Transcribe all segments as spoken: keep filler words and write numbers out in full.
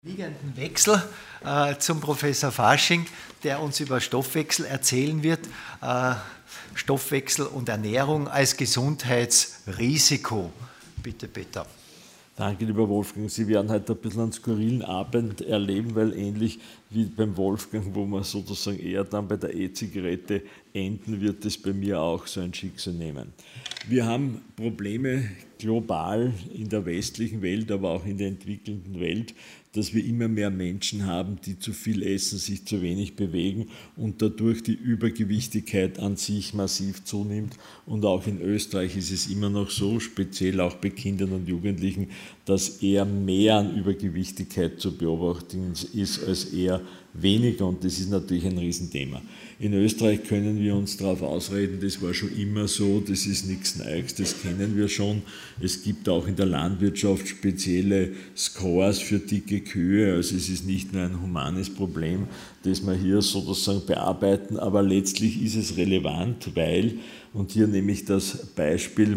Liegenden Wechsel äh, zum Professor Fasching, der uns über Stoffwechsel erzählen wird. Äh, Stoffwechsel und Ernährung als Gesundheitsrisiko. Bitte, Peter. Danke, lieber Wolfgang. Sie werden heute ein bisschen einen skurrilen Abend erleben, weil ähnlich wie beim Wolfgang, wo man sozusagen eher dann bei der E-Zigarette enden, wird es bei mir auch so ein Schicksal nehmen. Wir haben Probleme global in der westlichen Welt, aber auch in der entwickelnden Welt, dass wir immer mehr Menschen haben, die zu viel essen, sich zu wenig bewegen und dadurch die Übergewichtigkeit an sich massiv zunimmt. Und auch in Österreich ist es immer noch so, speziell auch bei Kindern und Jugendlichen, dass eher mehr an Übergewichtigkeit zu beobachten ist als eher weniger, und das ist natürlich ein Riesenthema. In Österreich können wir uns darauf ausreden, das war schon immer so, das ist nichts Neues, das kennen wir schon. Es gibt auch in der Landwirtschaft spezielle Scores für dicke Kühe, also es ist nicht nur ein humanes Problem, das wir hier sozusagen bearbeiten, aber letztlich ist es relevant, weil, und hier nehme ich das Beispiel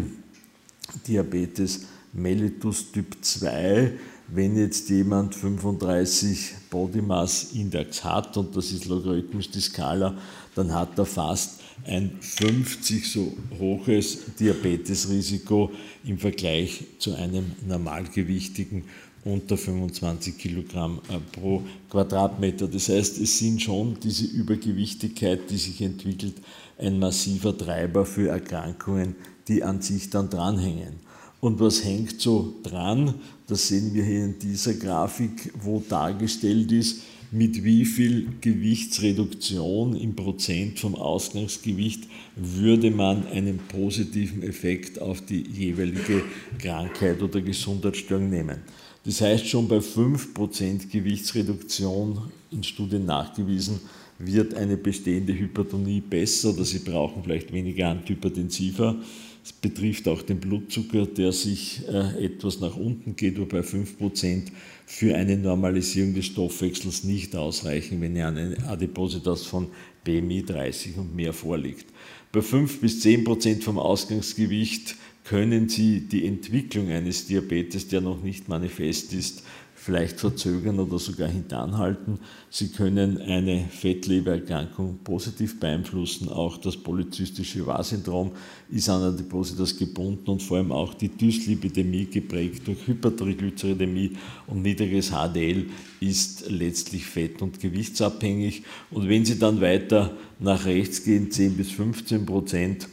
Diabetes mellitus Typ zwei, wenn jetzt jemand fünfunddreißig Body Mass Index hat, und das ist logarithmisch die Skala, dann hat er fast ein fünfzig so hohes Diabetesrisiko im Vergleich zu einem normalgewichtigen unter fünfundzwanzig Kilogramm pro Quadratmeter. Das heißt, es sind schon diese Übergewichtigkeit, die sich entwickelt, ein massiver Treiber für Erkrankungen, die an sich dann dranhängen. Und was hängt so dran? Das sehen wir hier in dieser Grafik, wo dargestellt ist, mit wie viel Gewichtsreduktion im Prozent vom Ausgangsgewicht würde man einen positiven Effekt auf die jeweilige Krankheit oder Gesundheitsstörung nehmen. Das heißt, schon bei fünf Prozent Gewichtsreduktion in Studien nachgewiesen, wird eine bestehende Hypertonie besser oder Sie brauchen vielleicht weniger Antihypertensiva. Es betrifft auch den Blutzucker, der sich äh, etwas nach unten geht, wobei fünf Prozent für eine Normalisierung des Stoffwechsels nicht ausreichen, wenn ja eine Adipositas von B M I dreißig und mehr vorliegt. Bei fünf bis zehn Prozent vom Ausgangsgewicht können Sie die Entwicklung eines Diabetes, der noch nicht manifest ist, vielleicht verzögern oder sogar hintanhalten. Sie können eine Fettlebererkrankung positiv beeinflussen. Auch das polyzystische Ovar-Syndrom ist an Adipositas gebunden und vor allem auch die Dyslipidämie, geprägt durch Hypertriglyceridämie und niedriges H D L, ist letztlich fett- und gewichtsabhängig. Und wenn Sie dann weiter nach rechts gehen, zehn bis fünfzehn Prozent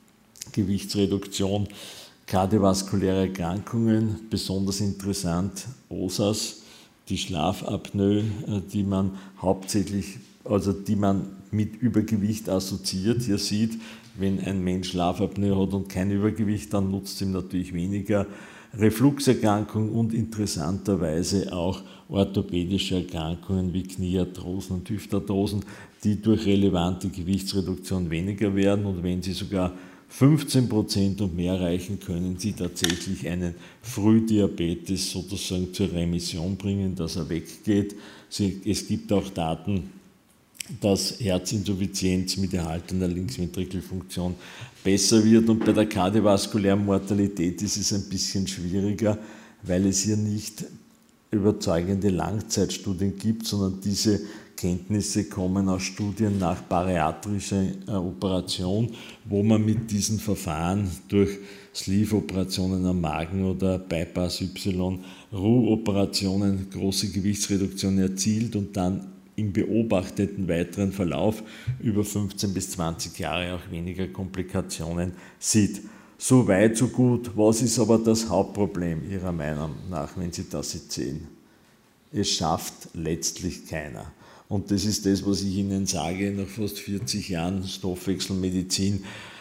Gewichtsreduktion, kardiovaskuläre Erkrankungen, besonders interessant O S A S, die Schlafapnoe, die man hauptsächlich, also die man mit Übergewicht assoziiert. Hier sieht, wenn ein Mensch Schlafapnoe hat und kein Übergewicht, dann nutzt ihm natürlich weniger. Refluxerkrankungen und interessanterweise auch orthopädische Erkrankungen wie Kniearthrosen und Hüftarthrosen, die durch relevante Gewichtsreduktion weniger werden, und wenn sie sogar fünfzehn Prozent und mehr erreichen, können Sie tatsächlich einen Frühdiabetes sozusagen zur Remission bringen, dass er weggeht. Es gibt auch Daten, dass Herzinsuffizienz mit erhaltener Linksventrikelfunktion besser wird. Und bei der kardiovaskulären Mortalität ist es ein bisschen schwieriger, weil es hier nicht überzeugende Langzeitstudien gibt, sondern diese Kenntnisse kommen aus Studien nach bariatrischer Operation, wo man mit diesen Verfahren durch Sleeve-Operationen am Magen oder Bypass-Y, R U-Operationen große Gewichtsreduktion erzielt und dann im beobachteten weiteren Verlauf über fünfzehn bis zwanzig Jahre auch weniger Komplikationen sieht. So weit, so gut. Was ist aber das Hauptproblem Ihrer Meinung nach, wenn Sie das jetzt sehen? Es schafft letztlich keiner. Und das ist das, was ich Ihnen sage, nach fast vierzig Jahren Stoffwechselmedizin.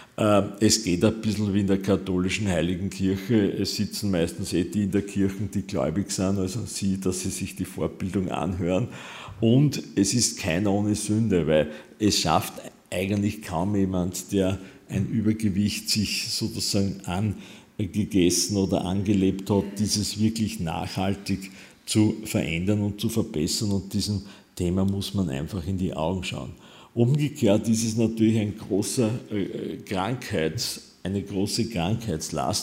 Es geht ein bisschen wie in der katholischen Heiligen Kirche. Es sitzen meistens eh die in der Kirche, die gläubig sind, also Sie, dass Sie sich die Fortbildung anhören. Und es ist keiner ohne Sünde, weil es schafft eigentlich kaum jemand, der ein Übergewicht sich sozusagen angegessen oder angelebt hat, dieses wirklich nachhaltig zu verändern und zu verbessern, und diesem Thema muss man einfach in die Augen schauen. Umgekehrt ist es natürlich ein großer äh, Krankheits, eine große Krankheitslast,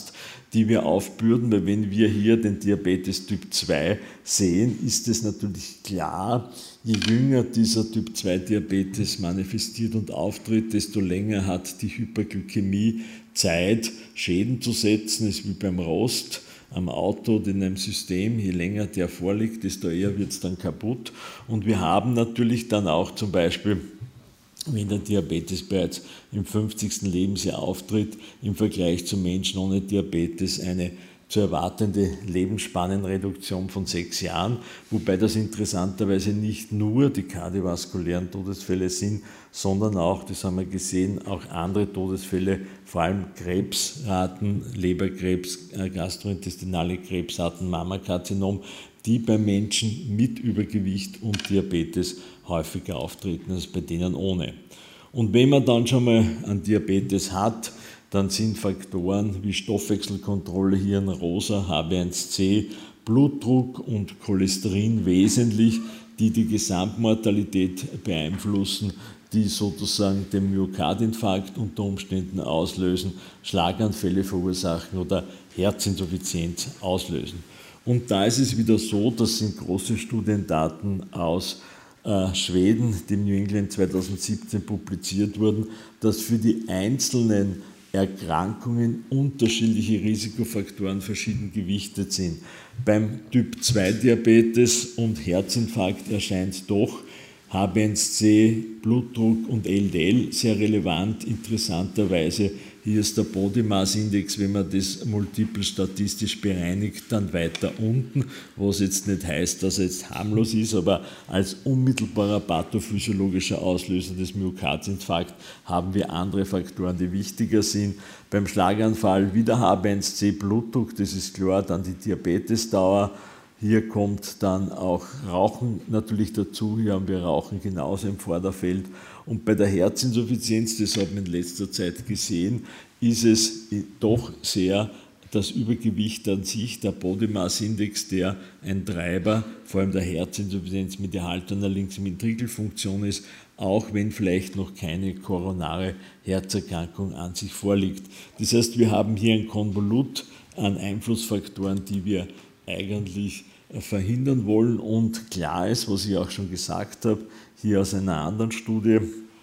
die wir aufbürden, weil wenn wir hier den Diabetes Typ zwei sehen, ist es natürlich klar, je jünger dieser Typ zwei Diabetes manifestiert und auftritt, desto länger hat die Hyperglykämie Zeit, Schäden zu setzen. Es ist wie beim Rost am Auto, in einem System, je länger der vorliegt, desto eher wird es dann kaputt. Und wir haben natürlich dann auch zum Beispiel, wenn der Diabetes bereits im fünfzigsten Lebensjahr auftritt, im Vergleich zu Menschen ohne Diabetes eine zu erwartende Lebensspannenreduktion von sechs Jahren, wobei das interessanterweise nicht nur die kardiovaskulären Todesfälle sind, sondern auch, das haben wir gesehen, auch andere Todesfälle, vor allem Krebsraten, Leberkrebs, gastrointestinale Krebsarten, Mammakarzinom, die bei Menschen mit Übergewicht und Diabetes häufiger auftreten als bei denen ohne. Und wenn man dann schon mal einen Diabetes hat, dann sind Faktoren wie Stoffwechselkontrolle hier in rosa, H b eins C, Blutdruck und Cholesterin wesentlich, die die Gesamtmortalität beeinflussen, die sozusagen den Myokardinfarkt unter Umständen auslösen, Schlaganfälle verursachen oder Herzinsuffizienz auslösen. Und da ist es wieder so, das sind große Studiendaten aus äh, Schweden, die im New England zweitausendsiebzehn publiziert wurden, dass für die einzelnen Erkrankungen unterschiedliche Risikofaktoren verschieden gewichtet sind. Beim Typ zwei Diabetes und Herzinfarkt erscheint doch H b eins C, Blutdruck und L D L sehr relevant. Interessanterweise, hier ist der Body Mass Index, wenn man das multiple statistisch bereinigt, dann weiter unten, was jetzt nicht heißt, dass er jetzt harmlos ist, aber als unmittelbarer pathophysiologischer Auslöser des Myokardinfarkts haben wir andere Faktoren, die wichtiger sind. Beim Schlaganfall wieder H b eins C, Blutdruck, das ist klar, dann die Diabetesdauer. Hier kommt dann auch Rauchen natürlich dazu, hier haben wir Rauchen genauso im Vorderfeld. Und bei der Herzinsuffizienz, das hat man in letzter Zeit gesehen, ist es doch sehr das Übergewicht an sich, der Body Mass Index, der ein Treiber, vor allem der Herzinsuffizienz mit erhaltener Linksventrikelfunktion ist, auch wenn vielleicht noch keine koronare Herzerkrankung an sich vorliegt. Das heißt, wir haben hier ein Konvolut an Einflussfaktoren, die wir eigentlich verhindern wollen, und klar ist, was ich auch schon gesagt habe, hier aus einer anderen Studie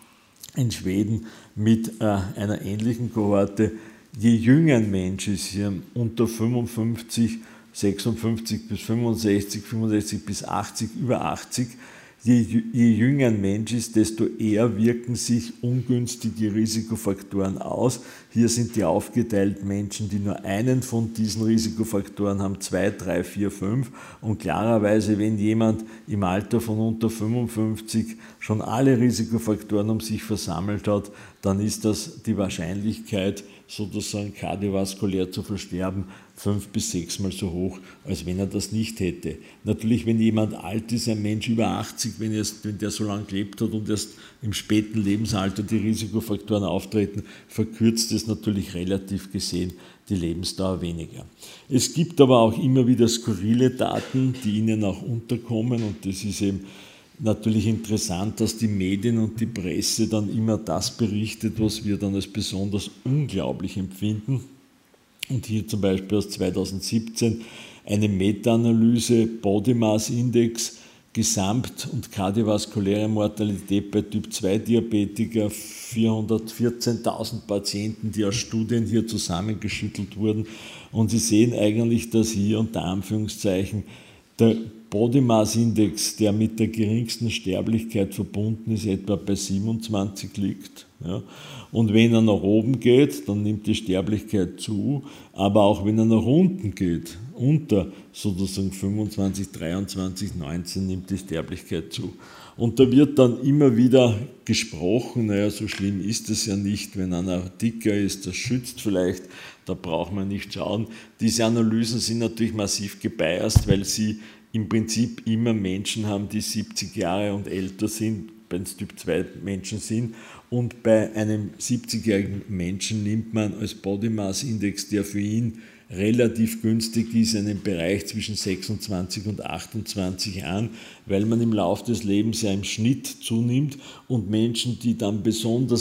in Schweden mit äh, einer ähnlichen Kohorte, je jünger ein Mensch ist, hier unter fünfundfünfzig, sechsundfünfzig bis fünfundsechzig, fünfundsechzig bis achtzig, über achtzig, Je, je jünger ein Mensch ist, desto eher wirken sich ungünstige Risikofaktoren aus. Hier sind die aufgeteilt Menschen, die nur einen von diesen Risikofaktoren haben, zwei, drei, vier, fünf. Und klarerweise, wenn jemand im Alter von unter fünfundfünfzig schon alle Risikofaktoren um sich versammelt hat, dann ist das die Wahrscheinlichkeit, sozusagen kardiovaskulär zu versterben, fünf bis sechsmal so hoch, als wenn er das nicht hätte. Natürlich, wenn jemand alt ist, ein Mensch über achtzig, wenn, erst, wenn der so lange gelebt hat und erst im späten Lebensalter die Risikofaktoren auftreten, verkürzt es natürlich relativ gesehen die Lebensdauer weniger. Es gibt aber auch immer wieder skurrile Daten, die Ihnen auch unterkommen, und das ist eben natürlich interessant, dass die Medien und die Presse dann immer das berichtet, was wir dann als besonders unglaublich empfinden. Und hier zum Beispiel aus zweitausendsiebzehn eine Meta-Analyse, Body Mass Index, Gesamt- und kardiovaskuläre Mortalität bei Typ zwei Diabetiker, vierhundertvierzehntausend Patienten, die aus Studien hier zusammengeschüttelt wurden. Und Sie sehen eigentlich, dass hier unter Anführungszeichen der Body Mass Index, der mit der geringsten Sterblichkeit verbunden ist, etwa bei siebenundzwanzig liegt. Ja. Und wenn er nach oben geht, dann nimmt die Sterblichkeit zu, aber auch wenn er nach unten geht, unter sozusagen fünfundzwanzig, dreiundzwanzig, neunzehn, nimmt die Sterblichkeit zu. Und da wird dann immer wieder gesprochen, naja, so schlimm ist es ja nicht, wenn einer dicker ist, das schützt vielleicht, da braucht man nicht schauen. Diese Analysen sind natürlich massiv gebiased, weil sie im Prinzip immer Menschen haben, die siebzig Jahre und älter sind, wenn es Typ zwei Menschen sind. Und bei einem siebzigjährigen Menschen nimmt man als Body Mass Index, der für ihn relativ günstig ist, einen Bereich zwischen sechsundzwanzig und achtundzwanzig an, weil man im Laufe des Lebens ja im Schnitt zunimmt, und Menschen, die dann besonders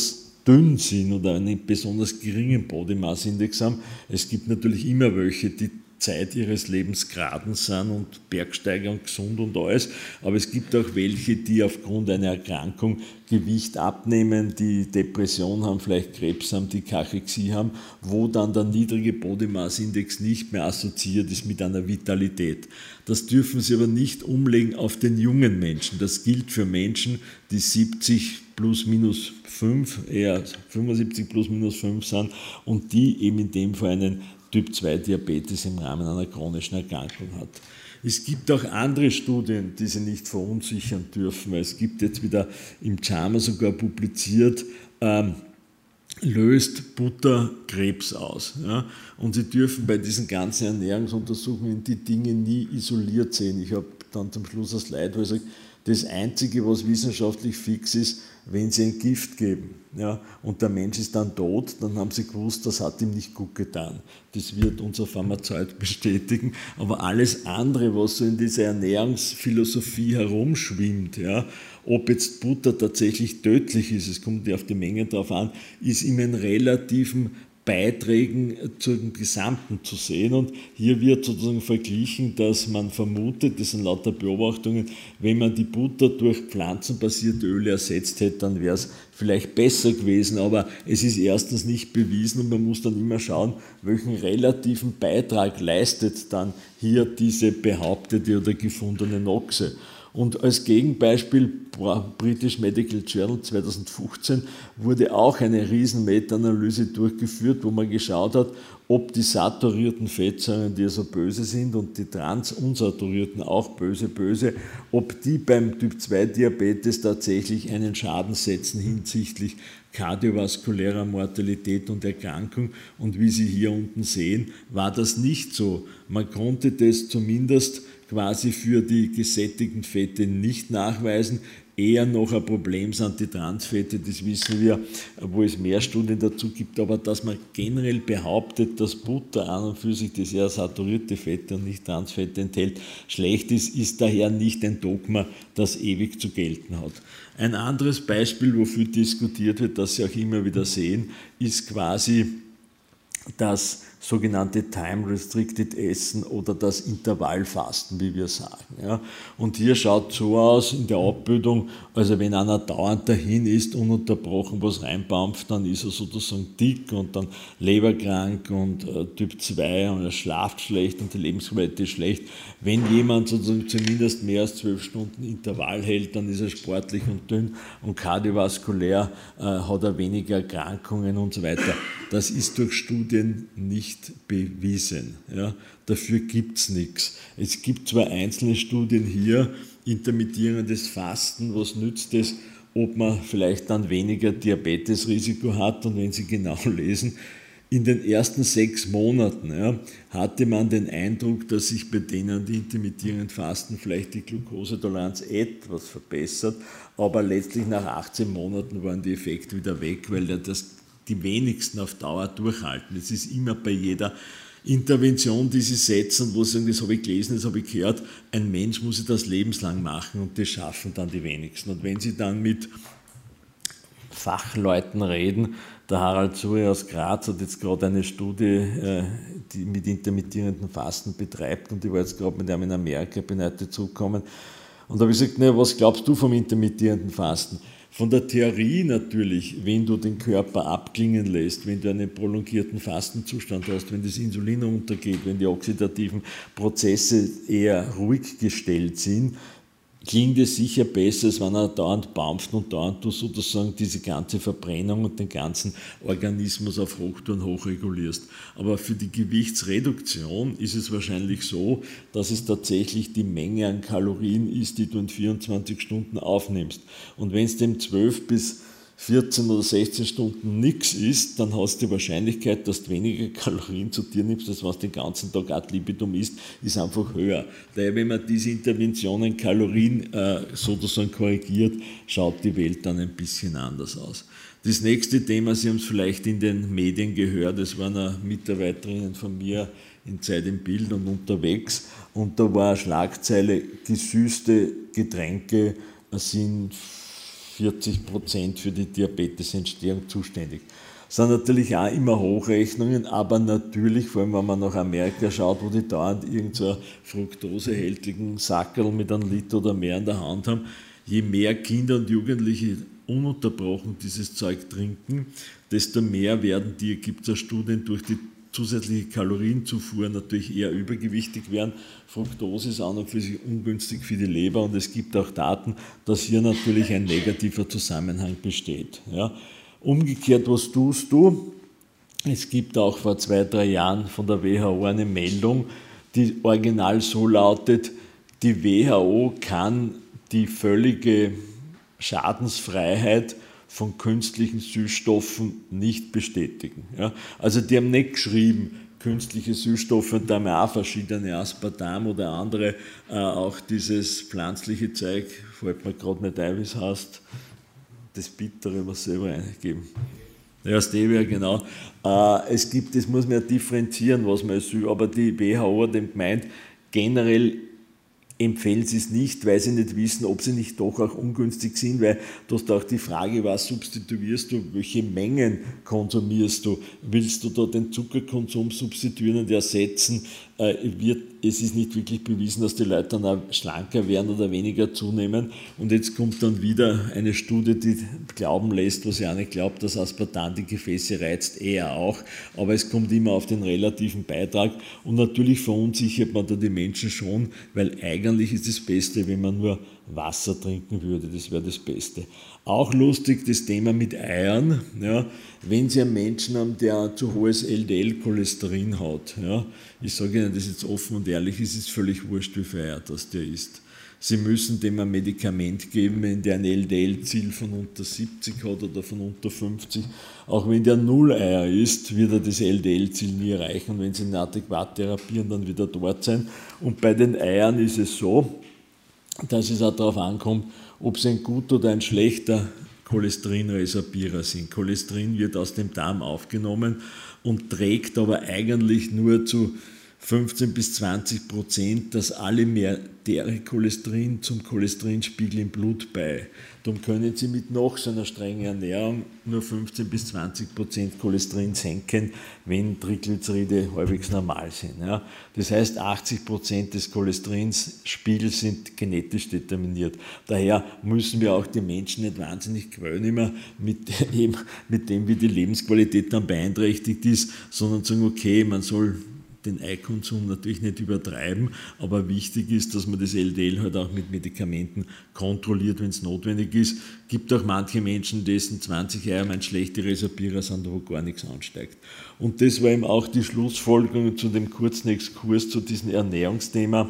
dünn sind oder einen besonders geringen Body Mass Index haben. Es gibt natürlich immer welche, die Zeit ihres Lebens geraden sind und Bergsteiger und gesund und alles, aber es gibt auch welche, die aufgrund einer Erkrankung Gewicht abnehmen, die Depression haben, vielleicht Krebs haben, die Kachexie haben, wo dann der niedrige Body Mass Index nicht mehr assoziiert ist mit einer Vitalität. Das dürfen Sie aber nicht umlegen auf den jungen Menschen. Das gilt für Menschen, die siebzig plus minus fünf, eher fünfundsiebzig plus minus fünf sind und die eben in dem Fall einen Typ zwei Diabetes im Rahmen einer chronischen Erkrankung hat. Es gibt auch andere Studien, die Sie nicht verunsichern dürfen, weil es gibt jetzt wieder im JAMA sogar publiziert, ähm, löst Butter Krebs aus. Ja? Und Sie dürfen bei diesen ganzen Ernährungsuntersuchungen die Dinge nie isoliert sehen. Ich habe dann zum Schluss ein Slide, wo ich sage, das Einzige, was wissenschaftlich fix ist, wenn Sie ein Gift geben, ja, und der Mensch ist dann tot, dann haben Sie gewusst, das hat ihm nicht gut getan. Das wird unser Pharmazeut bestätigen. Aber alles andere, was so in dieser Ernährungsphilosophie herumschwimmt, ja, ob jetzt Butter tatsächlich tödlich ist, es kommt ja auf die Menge drauf an, ist immer in relativen Beiträgen zum Gesamten zu sehen. Und hier wird sozusagen verglichen, dass man vermutet, das sind lauter Beobachtungen, wenn man die Butter durch pflanzenbasierte Öle ersetzt hätte, dann wäre es vielleicht besser gewesen, aber es ist erstens nicht bewiesen und man muss dann immer schauen, welchen relativen Beitrag leistet dann hier diese behauptete oder gefundene Noxe. Und als Gegenbeispiel, British Medical Journal zweitausendfünfzehn, wurde auch eine riesen Meta-Analyse durchgeführt, wo man geschaut hat, ob die saturierten Fettsäuren, die ja so böse sind, und die transunsaturierten auch böse, böse, ob die beim Typ zwei Diabetes tatsächlich einen Schaden setzen hinsichtlich kardiovaskulärer Mortalität und Erkrankung. Und wie Sie hier unten sehen, war das nicht so. Man konnte das zumindest quasi für die gesättigten Fette nicht nachweisen. Eher noch ein Problem sind die Transfette, das wissen wir, wo es mehr Studien dazu gibt, aber dass man generell behauptet, dass Butter an und für sich, das eher saturierte Fette und nicht Transfette enthält, schlecht ist, ist daher nicht ein Dogma, das ewig zu gelten hat. Ein anderes Beispiel, wofür diskutiert wird, das Sie auch immer wieder sehen, ist quasi das sogenannte Time-Restricted Essen oder das Intervallfasten, wie wir sagen. Ja. Und hier schaut so aus in der Abbildung, also wenn einer dauernd dahin isst, ununterbrochen was reinbampft, dann ist er sozusagen dick und dann leberkrank und äh, Typ zwei und er schlaft schlecht und die Lebensqualität ist schlecht. Wenn jemand sozusagen zumindest mehr als zwölf Stunden Intervall hält, dann ist er sportlich und dünn und kardiovaskulär äh, hat er weniger Erkrankungen und so weiter. Das ist durch Studien nicht bewiesen. Ja. Dafür gibt es nichts. Es gibt zwar einzelne Studien hier, intermittierendes Fasten, was nützt es, ob man vielleicht dann weniger Diabetesrisiko hat, und wenn Sie genau lesen, in den ersten sechs Monaten ja, hatte man den Eindruck, dass sich bei denen, die intermittierend fasten, vielleicht die Glukosetoleranz etwas verbessert, aber letztlich nach achtzehn Monaten waren die Effekte wieder weg, weil ja das die wenigsten auf Dauer durchhalten. Es ist immer bei jeder Intervention, die sie setzen, wo sie sagen, das habe ich gelesen, das habe ich gehört, ein Mensch muss das lebenslang machen und das schaffen dann die wenigsten. Und wenn Sie dann mit Fachleuten reden, der Harald Zure aus Graz hat jetzt gerade eine Studie, die mit intermittierendem Fasten betreibt, und ich war jetzt gerade mit einem in Amerika, bin heute zurückgekommen, und da habe ich gesagt, na, was glaubst du vom intermittierenden Fasten? Von der Theorie natürlich, wenn du den Körper abklingen lässt, wenn du einen prolongierten Fastenzustand hast, wenn das Insulin runtergeht, wenn die oxidativen Prozesse eher ruhig gestellt sind, klingt es sicher besser, als wenn er dauernd bampft und dauernd du sozusagen diese ganze Verbrennung und den ganzen Organismus auf Hochtouren hochregulierst. Aber für die Gewichtsreduktion ist es wahrscheinlich so, dass es tatsächlich die Menge an Kalorien ist, die du in vierundzwanzig Stunden aufnimmst. Und wenn es dem zwölf bis vierzehn oder sechzehn Stunden nichts isst, dann hast du die Wahrscheinlichkeit, dass du weniger Kalorien zu dir nimmst, als was den ganzen Tag ad libitum isst, ist einfach höher. Daher, wenn man diese Interventionen Kalorien äh, sozusagen korrigiert, schaut die Welt dann ein bisschen anders aus. Das nächste Thema, Sie haben es vielleicht in den Medien gehört, es waren eine Mitarbeiterinnen von mir in Zeit im Bild und unterwegs, und da war eine Schlagzeile, gesüßte Getränke sind vierzig Prozent für die Diabetesentstehung zuständig. Das sind natürlich auch immer Hochrechnungen, aber natürlich, vor allem wenn man nach Amerika schaut, wo die dauernd irgendeinen so fruktosehältigen Sackerl mit einem Liter oder mehr in der Hand haben, je mehr Kinder und Jugendliche ununterbrochen dieses Zeug trinken, desto mehr werden die, gibt es ja Studien, durch die zusätzliche Kalorienzufuhr natürlich eher übergewichtig werden. Fructose ist an und für sich ungünstig für die Leber und es gibt auch Daten, dass hier natürlich ein negativer Zusammenhang besteht. Ja. Umgekehrt, was tust du? Es gibt auch vor zwei, drei Jahren von der W H O eine Meldung, die original so lautet, die W H O kann die völlige Schadensfreiheit von künstlichen Süßstoffen nicht bestätigen. Ja. Also die haben nicht geschrieben, künstliche Süßstoffe, und da haben wir auch verschiedene, Aspartam oder andere, äh, auch dieses pflanzliche Zeug, fällt mir gerade nicht ein, wie es heißt, das Bittere, was sie selber eingeben. Ja, Stevia, genau. Äh, es gibt, das muss man ja differenzieren, was man als Süß, aber die W H O hat eben gemeint, generell empfehlen sie es nicht, weil sie nicht wissen, ob sie nicht doch auch ungünstig sind, weil du hast auch die Frage, was substituierst du, welche Mengen konsumierst du, willst du da den Zuckerkonsum substituieren und ersetzen, äh, wird, es ist nicht wirklich bewiesen, dass die Leute dann auch schlanker werden oder weniger zunehmen, und jetzt kommt dann wieder eine Studie, die glauben lässt, was ich auch nicht glaube, dass Aspartam die Gefäße reizt, eher auch, aber es kommt immer auf den relativen Beitrag, und natürlich verunsichert man da die Menschen schon, weil eigentlich Eigentlich ist das Beste, wenn man nur Wasser trinken würde, das wäre das Beste. Auch lustig das Thema mit Eiern, ja, wenn Sie einen Menschen haben, der zu hohes L D L-Cholesterin hat, ja, ich sage Ihnen das jetzt offen und ehrlich, es ist völlig wurscht, wie viel Eier das der isst. Sie müssen dem ein Medikament geben, wenn der ein L D L-Ziel von unter siebzig hat oder von unter fünfzig. Auch wenn der null Eier isst, wird er das L D L-Ziel nie erreichen, und wenn Sie ihn adäquat therapieren, dann wieder dort sein. Und bei den Eiern ist es so, dass es auch darauf ankommt, ob sie ein guter oder ein schlechter Cholesterinresorbierer sind. Cholesterin wird aus dem Darm aufgenommen und trägt aber eigentlich nur zu fünfzehn bis zwanzig Prozent das alimentäre Cholesterin zum Cholesterinspiegel im Blut bei. Darum können Sie mit noch so einer strengen Ernährung nur fünfzehn bis zwanzig Prozent Cholesterin senken, wenn Triglyceride halbwegs normal sind. Ja. Das heißt, achtzig Prozent des Cholesterinspiegels sind genetisch determiniert. Daher müssen wir auch die Menschen nicht wahnsinnig quälen immer mit dem, mit dem, wie die Lebensqualität dann beeinträchtigt ist, sondern sagen, okay, man soll den Eikonsum natürlich nicht übertreiben, aber wichtig ist, dass man das L D L halt auch mit Medikamenten kontrolliert, wenn es notwendig ist. Es gibt auch manche Menschen, dessen zwanzig Eier ein schlechte Resorbierer sind, wo gar nichts ansteigt. Und das war eben auch die Schlussfolgerung zu dem kurzen Exkurs zu diesem Ernährungsthema.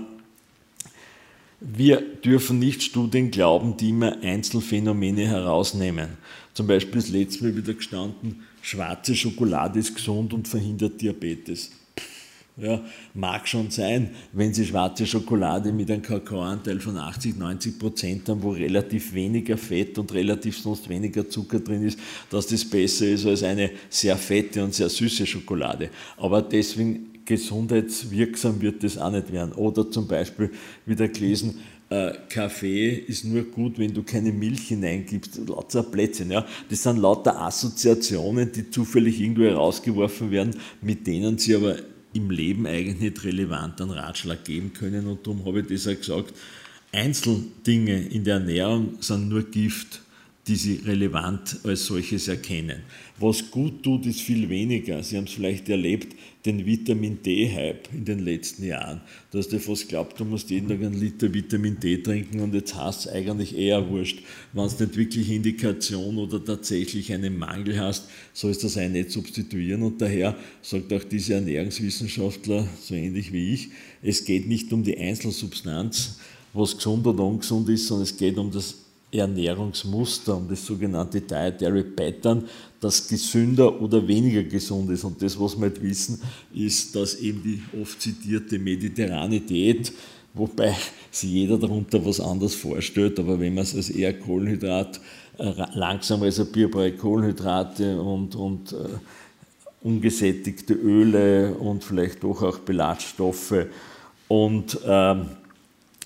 Wir dürfen nicht Studien glauben, die immer Einzelfänomene herausnehmen. Zum Beispiel das letzte Mal wieder gestanden, schwarze Schokolade ist gesund und verhindert Diabetes. Ja, mag schon sein, wenn Sie schwarze Schokolade mit einem Kakaoanteil von achtzig, neunzig Prozent haben, wo relativ weniger Fett und relativ sonst weniger Zucker drin ist, dass das besser ist als eine sehr fette und sehr süße Schokolade. Aber deswegen gesundheitswirksam wird das auch nicht werden. Oder zum Beispiel wieder gelesen, äh, Kaffee ist nur gut, wenn du keine Milch hineingibst, lauter Plätzchen. Ja. Das sind lauter Assoziationen, die zufällig irgendwo herausgeworfen werden, mit denen Sie aber im Leben eigentlich nicht relevant einen Ratschlag geben können, und darum habe ich das auch gesagt, Einzeldinge in der Ernährung sind nur Gift, die Sie relevant als solches erkennen. Was gut tut, ist viel weniger. Sie haben es vielleicht erlebt, den Vitamin-D-Hype in den letzten Jahren. Da hast du fast geglaubt, du musst jeden Tag einen Liter Vitamin D trinken, und jetzt hast du eigentlich eher wurscht. Wenn du nicht wirklich Indikation oder tatsächlich einen Mangel hast, sollst du das auch nicht substituieren. Und daher sagt auch diese Ernährungswissenschaftler, so ähnlich wie ich, es geht nicht um die Einzelsubstanz, was gesund oder ungesund ist, sondern es geht um das Ernährungsmuster, um das sogenannte Dietary Pattern, das gesünder oder weniger gesund ist. Und das, was wir halt wissen, ist, dass eben die oft zitierte mediterrane Diät, wobei sich jeder darunter was anderes vorstellt, aber wenn man es als eher Kohlenhydrat, äh, langsam resorbierbare Kohlenhydrate und, und äh, ungesättigte Öle und vielleicht doch auch Ballaststoffe und ähm,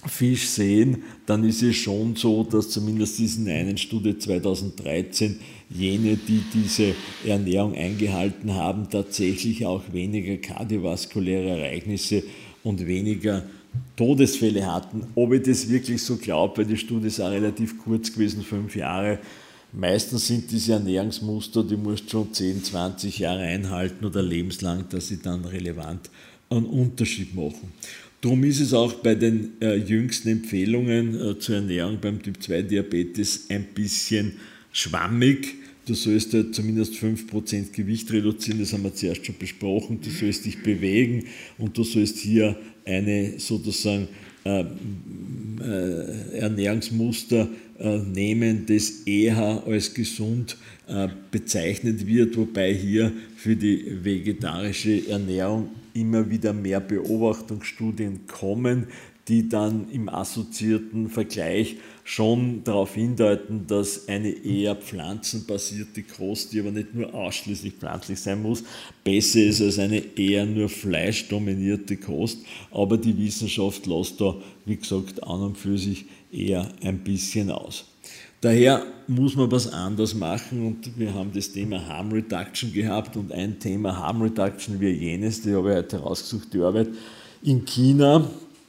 Fisch sehen, dann ist es schon so, dass zumindest in einer Studie zweitausenddreizehn jene, die diese Ernährung eingehalten haben, tatsächlich auch weniger kardiovaskuläre Ereignisse und weniger Todesfälle hatten. Ob ich das wirklich so glaube, weil die Studie ist auch relativ kurz gewesen, fünf Jahre. Meistens sind diese Ernährungsmuster, die musst du schon zehn, zwanzig Jahre einhalten oder lebenslang, dass sie dann relevant einen Unterschied machen. Darum ist es auch bei den äh, jüngsten Empfehlungen äh, zur Ernährung beim Typ zwei Diabetes ein bisschen schwammig. Du sollst halt zumindest fünf Prozent Gewicht reduzieren, das haben wir zuerst schon besprochen. Du sollst dich bewegen und du sollst hier eine sozusagen äh, äh, Ernährungsmuster äh, nehmen, das eher als gesund äh, bezeichnet wird, wobei hier für die vegetarische Ernährung immer wieder mehr Beobachtungsstudien kommen, die dann im assoziierten Vergleich schon darauf hindeuten, dass eine eher pflanzenbasierte Kost, die aber nicht nur ausschließlich pflanzlich sein muss, besser ist als eine eher nur fleischdominierte Kost. Aber die Wissenschaft lässt da, wie gesagt, an und für sich eher ein bisschen aus. Daher muss man was anderes machen und wir haben das Thema Harm Reduction gehabt und ein Thema Harm Reduction wie jenes, die habe ich heute herausgesucht, die Arbeit in China.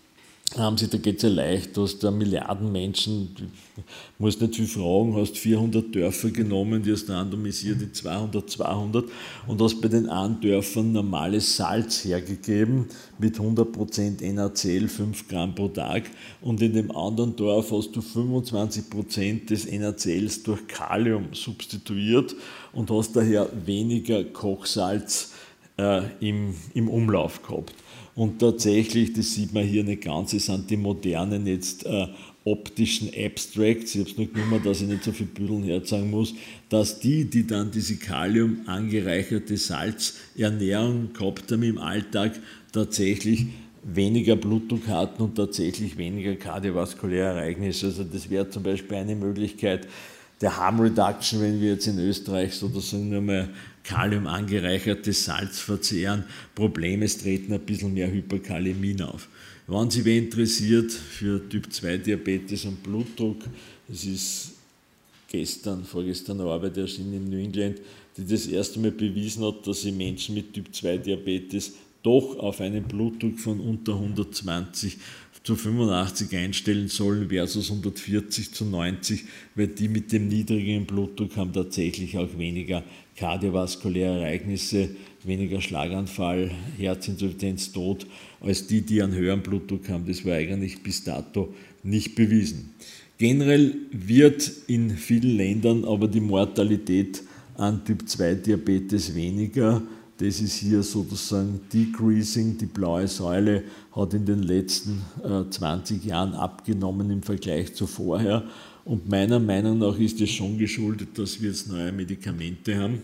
Haben sie, da geht es ja leicht, du hast da Milliarden Menschen, du musst nicht viel fragen, hast vierhundert Dörfer genommen, die hast du randomisiert in zweihundert, zweihundert und hast bei den einen Dörfern normales Salz hergegeben mit hundert Prozent N A C L, fünf Gramm pro Tag und in dem anderen Dorf hast du fünfundzwanzig Prozent des N A C Ls durch Kalium substituiert und hast daher weniger Kochsalz äh, im, im Umlauf gehabt. Und tatsächlich, das sieht man hier nicht ganz, es sind die modernen jetzt äh, optischen Abstracts, ich habe es nur genommen, dass ich nicht so viel Büdeln herzeigen muss, dass die, die dann diese Kalium angereicherte Salzernährung gehabt haben im Alltag, tatsächlich weniger Blutdruck hatten und tatsächlich weniger kardiovaskuläre Ereignisse. Also das wäre zum Beispiel eine Möglichkeit der Harm Reduction, wenn wir jetzt in Österreich sozusagen nur mal Kalium angereichertes Salz verzehren. Problem, es treten ein bisschen mehr Hyperkalämien auf. Wenn Sie wer interessiert für Typ zwei Diabetes und Blutdruck, es ist gestern, vorgestern eine Arbeit erschienen in New England, die das erste Mal bewiesen hat, dass Sie Menschen mit Typ zwei Diabetes doch auf einen Blutdruck von unter hundertzwanzig zu fünfundachtzig einstellen sollen versus hundertvierzig zu neunzig, weil die mit dem niedrigen Blutdruck haben tatsächlich auch weniger kardiovaskuläre Ereignisse, weniger Schlaganfall, Herzinsuffizienz, Tod, als die, die einen höheren Blutdruck haben. Das war eigentlich bis dato nicht bewiesen. Generell wird in vielen Ländern aber die Mortalität an Typ zwei Diabetes weniger. Das ist hier sozusagen decreasing, die blaue Säule hat in den letzten äh, zwanzig Jahren abgenommen im Vergleich zu vorher. Und meiner Meinung nach ist es schon geschuldet, dass wir jetzt neue Medikamente haben.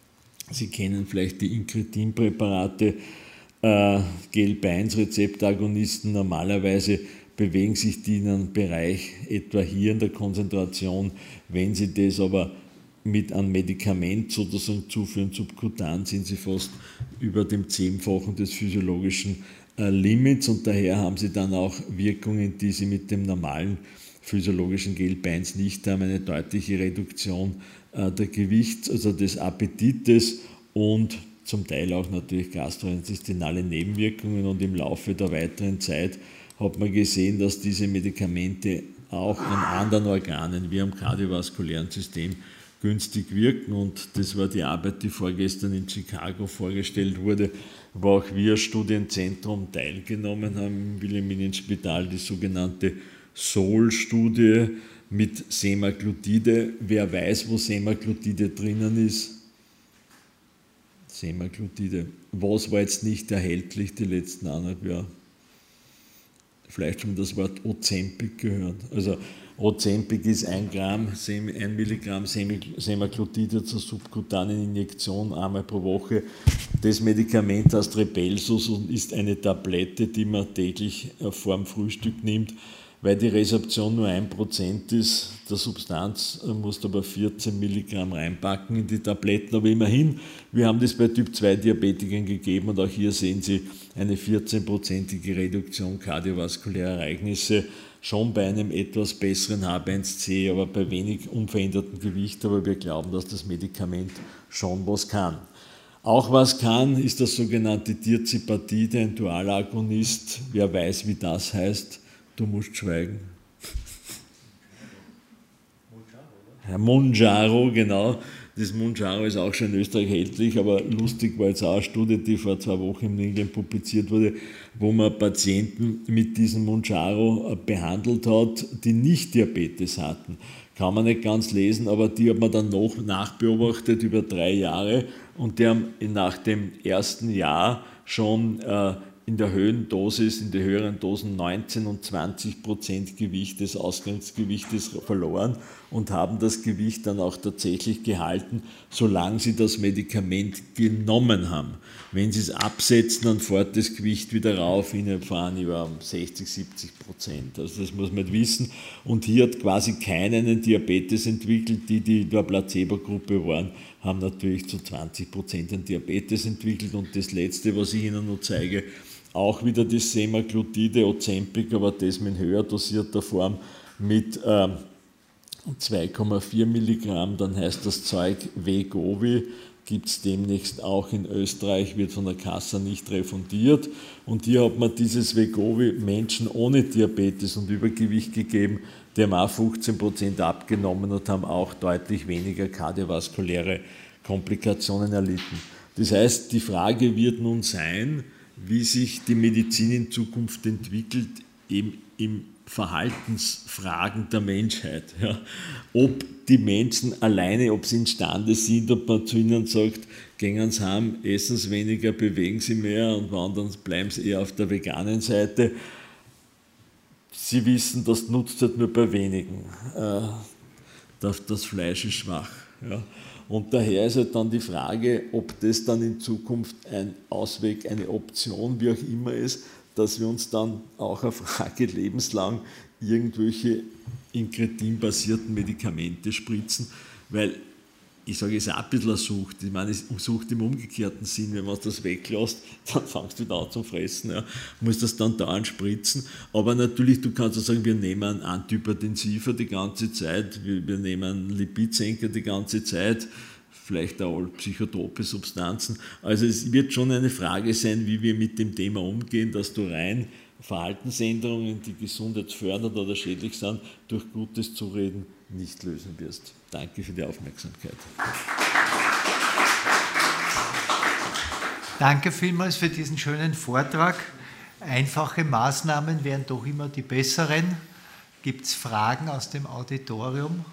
Sie kennen vielleicht die Incretin-Präparate, äh, G L B eins Rezeptagonisten. Normalerweise bewegen sich die in einem Bereich etwa hier in der Konzentration. Wenn Sie das aber mit einem Medikament sozusagen zuführen, subkutan, sind sie fast über dem Zehnfachen des physiologischen äh, Limits und daher haben sie dann auch Wirkungen, die sie mit dem normalen physiologischen G L B eins nicht haben, eine deutliche Reduktion äh, der Gewichts-, also des Appetites und zum Teil auch natürlich gastrointestinale Nebenwirkungen und im Laufe der weiteren Zeit hat man gesehen, dass diese Medikamente auch an anderen Organen wie am kardiovaskulären System günstig wirken und das war die Arbeit, die vorgestern in Chicago vorgestellt wurde, wo auch wir Studienzentrum teilgenommen haben im Wilhelminenspital, die sogenannte S O L Studie mit Semaglutide. Wer weiß, wo Semaglutide drinnen ist? Semaglutide. Was war jetzt nicht erhältlich die letzten anderthalb Jahre? Vielleicht schon das Wort Ozempic gehört. Also Ozempic ist ein Gramm, ein Milligramm Semaglutide zur subkutanen Injektion einmal pro Woche. Das Medikament heißt Rybelsus und ist eine Tablette, die man täglich vor dem Frühstück nimmt. weil die Resorption nur ein Prozent ist der Substanz, musst du aber vierzehn Milligramm reinpacken in die Tabletten. Aber immerhin, wir haben das bei Typ zwei Diabetikern gegeben und auch hier sehen Sie eine vierzehnprozentige Reduktion kardiovaskulärer Ereignisse, schon bei einem etwas besseren H B eins C, aber bei wenig unverändertem Gewicht. Aber wir glauben, dass das Medikament schon was kann. Auch was kann, ist das sogenannte Tirzepatide, ein Dualagonist. Wer weiß, wie das heißt? Du musst schweigen. Herr Mounjaro, genau. Das Mounjaro ist auch schon in Österreich erhältlich, aber lustig war jetzt auch eine Studie, die vor zwei Wochen in England publiziert wurde, wo man Patienten mit diesem Mounjaro behandelt hat, die nicht Diabetes hatten. Kann man nicht ganz lesen, aber die hat man dann noch nachbeobachtet über drei Jahre und die haben nach dem ersten Jahr schon äh, in der Höhendosis, in der höheren Dosen neunzehn und zwanzig Prozent Gewicht des Ausgangsgewichtes verloren und haben das Gewicht dann auch tatsächlich gehalten, solange sie das Medikament genommen haben. Wenn sie es absetzen, dann fährt das Gewicht wieder rauf, innerhalb von über sechzig, siebzig Prozent. Also das muss man wissen. Und hier hat quasi keiner einen Diabetes entwickelt. Die, die in der Placebo-Gruppe waren, haben natürlich zu zwanzig Prozent einen Diabetes entwickelt. Und das Letzte, was ich Ihnen noch zeige, auch wieder das Semaglutide, Ozempic, aber das mit höher dosierter Form mit ähm, zwei Komma vier Milligramm, dann heißt das Zeug Wegovy, gibt es demnächst auch in Österreich, wird von der Kasse nicht refundiert. Und hier hat man dieses Wegovy Menschen ohne Diabetes und Übergewicht gegeben, die haben auch fünfzehn Prozent abgenommen und haben auch deutlich weniger kardiovaskuläre Komplikationen erlitten. Das heißt, die Frage wird nun sein, wie sich die Medizin in Zukunft entwickelt, eben im Verhaltensfragen der Menschheit. Ja. Ob die Menschen alleine, ob sie imstande sind, ob man zu ihnen sagt, gehen Sie heim, essen Sie weniger, bewegen Sie mehr und wandern, bleiben Sie eher auf der veganen Seite. Sie wissen, das nutzt halt nur bei wenigen. Das Fleisch ist schwach. Ja. Und daher ist halt dann die Frage, ob das dann in Zukunft ein Ausweg, eine Option, wie auch immer ist, dass wir uns dann auch eine Frage lebenslang irgendwelche inkretinbasierten Medikamente spritzen, weil ich sage, es ist auch ein bisschen eine Sucht. Ich meine, es ist Sucht im umgekehrten Sinn. Wenn man das weglässt, dann fangst du wieder an zu fressen. Ja. Musst das dann dauernd spritzen. Aber natürlich, du kannst auch sagen, wir nehmen einen Antihypertensiver die ganze Zeit, wir, wir nehmen einen Lipidsenker die ganze Zeit, vielleicht auch psychotrope Substanzen. Also es wird schon eine Frage sein, wie wir mit dem Thema umgehen, dass du rein Verhaltensänderungen, die gesundheitsfördernd oder schädlich sind, durch gutes Zureden nicht lösen wirst. Danke für die Aufmerksamkeit. Danke vielmals für diesen schönen Vortrag. Einfache Maßnahmen wären doch immer die besseren. Gibt es Fragen aus dem Auditorium?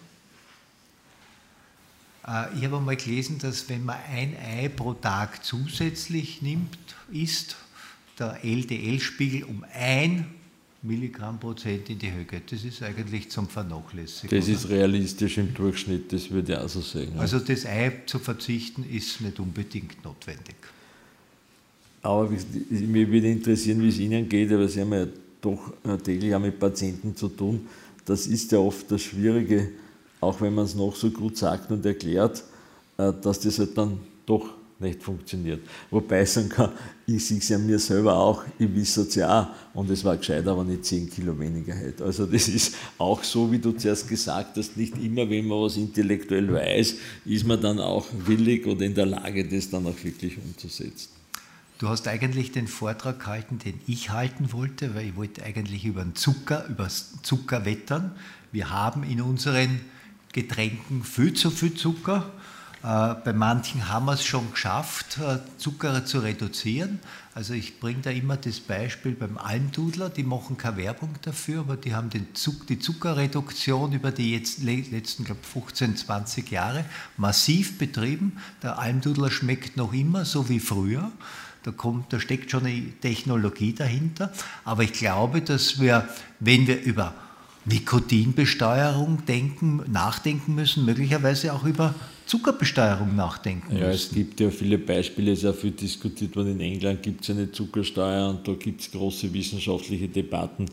Ich habe einmal gelesen, dass wenn man ein Ei pro Tag zusätzlich nimmt, isst, der L D L-Spiegel um ein Milligramm Prozent in die Höhe geht. Das ist eigentlich zum Vernachlässigen. Das ist realistisch im Durchschnitt, das würde ich auch so sagen. Also das Ei zu verzichten ist nicht unbedingt notwendig. Aber mich würde interessieren, wie es Ihnen geht, aber Sie haben ja doch täglich auch mit Patienten zu tun. Das ist ja oft das Schwierige, auch wenn man es noch so gut sagt und erklärt, dass das halt dann doch nicht funktioniert. Wobei ich sagen kann, ich sehe es ja mir selber auch, ich wisse es ja auch und es war gescheiter, wenn ich zehn Kilo weniger hätte. Also das ist auch so, wie du zuerst gesagt hast, nicht immer, wenn man was intellektuell weiß, ist man dann auch willig oder in der Lage, das dann auch wirklich umzusetzen. Du hast eigentlich den Vortrag gehalten, den ich halten wollte, weil ich wollte eigentlich über den Zucker, über das Zucker wettern. Wir haben in unseren Getränken viel zu viel Zucker. Bei manchen haben wir es schon geschafft, Zucker zu reduzieren. Also ich bringe da immer das Beispiel beim Almdudler, die machen keine Werbung dafür, aber die haben den Zuck, die Zuckerreduktion über die jetzt, letzten glaub, fünfzehn, zwanzig Jahre massiv betrieben. Der Almdudler schmeckt noch immer so wie früher. Da, kommt, da steckt schon eine Technologie dahinter. Aber ich glaube, dass wir, wenn wir über Nikotinbesteuerung denken, nachdenken müssen, möglicherweise auch über Zuckerbesteuerung nachdenken ja, müssen. Es gibt ja viele Beispiele, sehr viel diskutiert worden. In England gibt es eine Zuckersteuer und da gibt es große wissenschaftliche Debatten,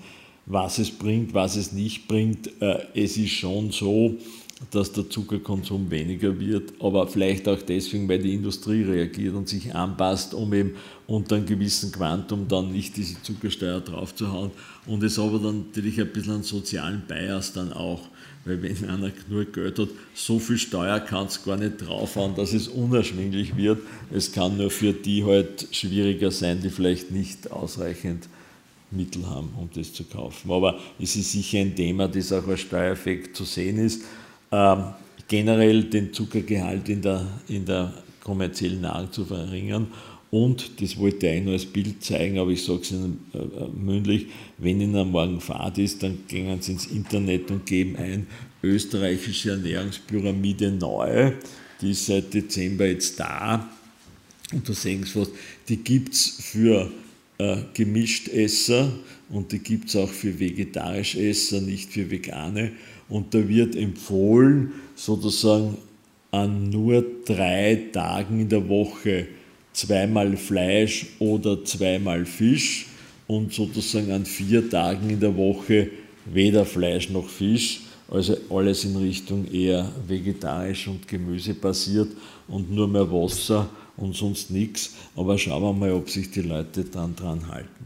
was es bringt, was es nicht bringt. Es ist schon so, dass der Zuckerkonsum weniger wird, aber vielleicht auch deswegen, weil die Industrie reagiert und sich anpasst, um eben unter einem gewissen Quantum dann nicht diese Zuckersteuer draufzuhauen. Und es aber dann natürlich ein bisschen einen sozialen Bias dann auch, weil wenn einer nur Geld hat, so viel Steuer kann es gar nicht draufhauen, dass es unerschwinglich wird. Es kann nur für die halt schwieriger sein, die vielleicht nicht ausreichend Mittel haben, um das zu kaufen. Aber es ist sicher ein Thema, das auch als Steuereffekt zu sehen ist. Ähm, generell den Zuckergehalt in der, in der kommerziellen Nahrung zu verringern. Und, das wollte ich eigentlich nur als Bild zeigen, aber ich sage es Ihnen äh, mündlich, wenn Ihnen morgen Fahrt ist, dann gehen Sie ins Internet und geben ein österreichische Ernährungspyramide neu, die ist seit Dezember jetzt da. Und da sehen Sie was, die gibt es für äh, Gemischtesser und die gibt es auch für Vegetarischesser, nicht für Vegane. Und da wird empfohlen, sozusagen an nur drei Tagen in der Woche zweimal Fleisch oder zweimal Fisch und sozusagen an vier Tagen in der Woche weder Fleisch noch Fisch. Also alles in Richtung eher vegetarisch und Gemüse basiert und nur mehr Wasser und sonst nichts. Aber schauen wir mal, ob sich die Leute dann dran halten.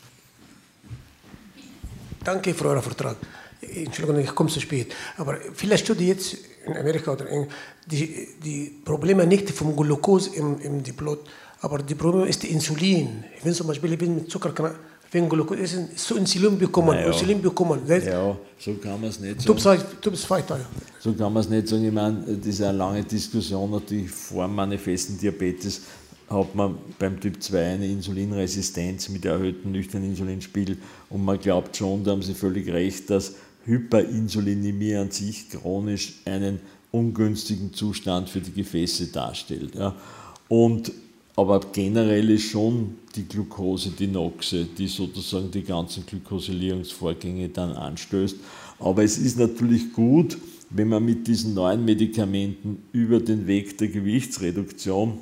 Danke für euren Vortrag. Entschuldigung, ich komme zu spät. Aber vielleicht studiert jetzt in Amerika oder in die, die Probleme nicht vom Glucose im, im Blut, aber die Probleme ist die Insulin. Wenn zum Beispiel ich bin mit Zucker, wenn Glucose ist, so Insulin bekommen, naja. Insulin bekommen. Ja, so kann man es nicht sagen. Du bist weiter. So kann man es nicht sagen. Ich meine, das ist eine lange Diskussion, natürlich vor dem manifesten Diabetes hat man beim Typ zwei eine Insulinresistenz mit erhöhtem nüchternen Insulinspiegel und man glaubt schon, da haben Sie völlig recht, dass Hyperinsulinämie an sich chronisch einen ungünstigen Zustand für die Gefäße darstellt. Ja. Und, aber generell ist schon die Glucose die Noxe, die sozusagen die ganzen Glykosylierungsvorgänge dann anstößt. Aber es ist natürlich gut, wenn man mit diesen neuen Medikamenten über den Weg der Gewichtsreduktion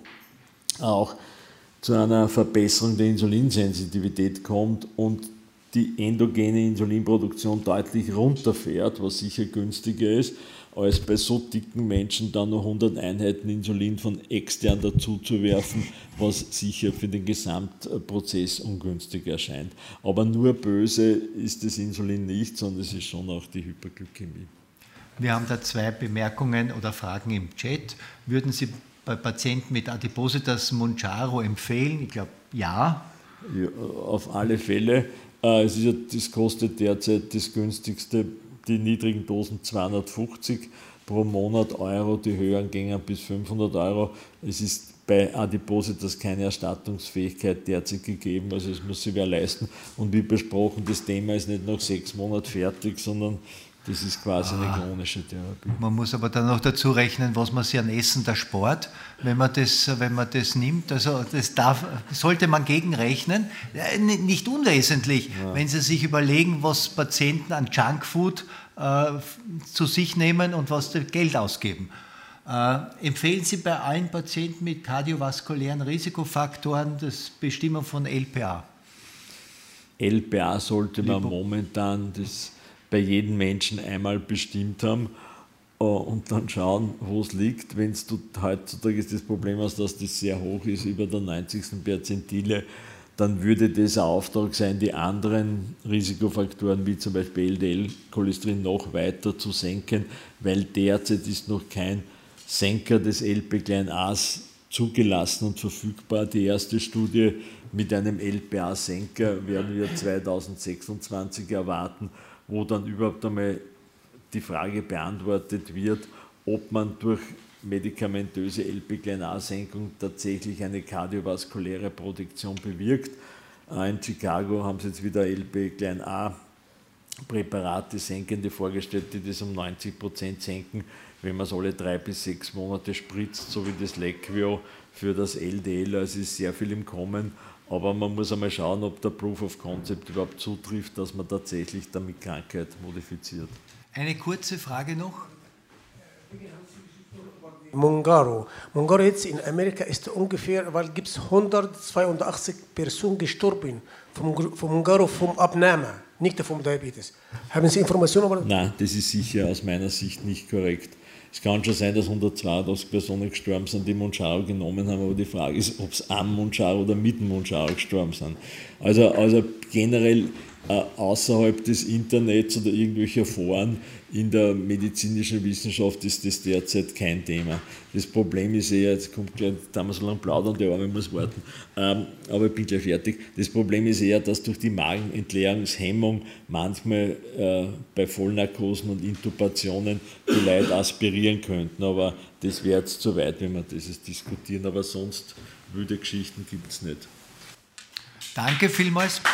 auch zu einer Verbesserung der Insulinsensitivität kommt und die endogene Insulinproduktion deutlich runterfährt, was sicher günstiger ist, als bei so dicken Menschen dann noch hundert Einheiten Insulin von extern dazuzuwerfen, was sicher für den Gesamtprozess ungünstig erscheint. Aber nur böse ist das Insulin nicht, sondern es ist schon auch die Hyperglykämie. Wir haben da zwei Bemerkungen oder Fragen im Chat. Würden Sie bei Patienten mit Adipositas Mounjaro empfehlen? Ich glaube, ja. Ja, auf alle Fälle. Es ist ja, das kostet derzeit das günstigste, die niedrigen Dosen zweihundertfünfzig pro Monat Euro, die höheren gehen bis fünfhundert Euro. Es ist bei Adipositas keine Erstattungsfähigkeit derzeit gegeben, also es muss sich wer leisten. Und wie besprochen, das Thema ist nicht nach sechs Monaten fertig, sondern das ist quasi eine chronische Therapie. Man muss aber dann noch dazu rechnen, was man sich an Essen, der Sport, wenn man das, wenn man das nimmt. Also das darf, sollte man gegenrechnen. Nicht unwesentlich, ja. Wenn Sie sich überlegen, was Patienten an Junkfood äh, zu sich nehmen und was sie Geld ausgeben. Äh, empfehlen Sie bei allen Patienten mit kardiovaskulären Risikofaktoren das Bestimmen von L P A? L P A sollte man momentan das bei jedem Menschen einmal bestimmt haben und dann schauen, wo es liegt. Wenn du heutzutage das Problem hast, dass das sehr hoch ist, über der neunzigsten Perzentile, dann würde das ein Auftrag sein, die anderen Risikofaktoren, wie zum Beispiel L D L-Cholesterin, noch weiter zu senken, weil derzeit ist noch kein Senker des L P A's zugelassen und verfügbar. Die erste Studie mit einem L P A-Senker werden wir zweitausendsechsundzwanzig erwarten, wo dann überhaupt einmal die Frage beantwortet wird, ob man durch medikamentöse L P A-Senkung tatsächlich eine kardiovaskuläre Protektion bewirkt. In Chicago haben sie jetzt wieder L P A-Präparate, senkende vorgestellt, die das um neunzig Prozent senken, wenn man es alle drei bis sechs Monate spritzt, so wie das Leqvio für das L D L. Also ist sehr viel im Kommen. Aber man muss einmal schauen, ob der Proof of Concept überhaupt zutrifft, dass man tatsächlich damit Krankheit modifiziert. Eine kurze Frage noch. Mongaro. Mongaro jetzt in Amerika ist ungefähr, weil gibt es hundertzweiundachtzig Personen gestorben vom, vom Mongaro, vom Abnahme, nicht vom Diabetes. Haben Sie Informationen? Aber Nein, das ist sicher aus meiner Sicht nicht korrekt. Es kann schon sein, dass hundertzweiundachtzig Personen gestorben sind, die Monjaro genommen haben, aber die Frage ist, ob es am Monjaro oder mit dem Monjaro gestorben sind. Also, also generell äh, außerhalb des Internets oder irgendwelcher Foren in der medizinischen Wissenschaft ist das derzeit kein Thema. Das Problem ist eher, jetzt kommt gleich, da wir so lange plaudern, der Arme muss warten, ähm, aber ich bin gleich fertig. Das Problem ist eher, dass durch die Magenentleerungshemmung manchmal äh, bei Vollnarkosen und Intubationen die Leute aspirieren könnten, aber das wäre jetzt zu weit, wenn wir das jetzt diskutieren, aber sonst wilde Geschichten gibt es nicht. Danke vielmals.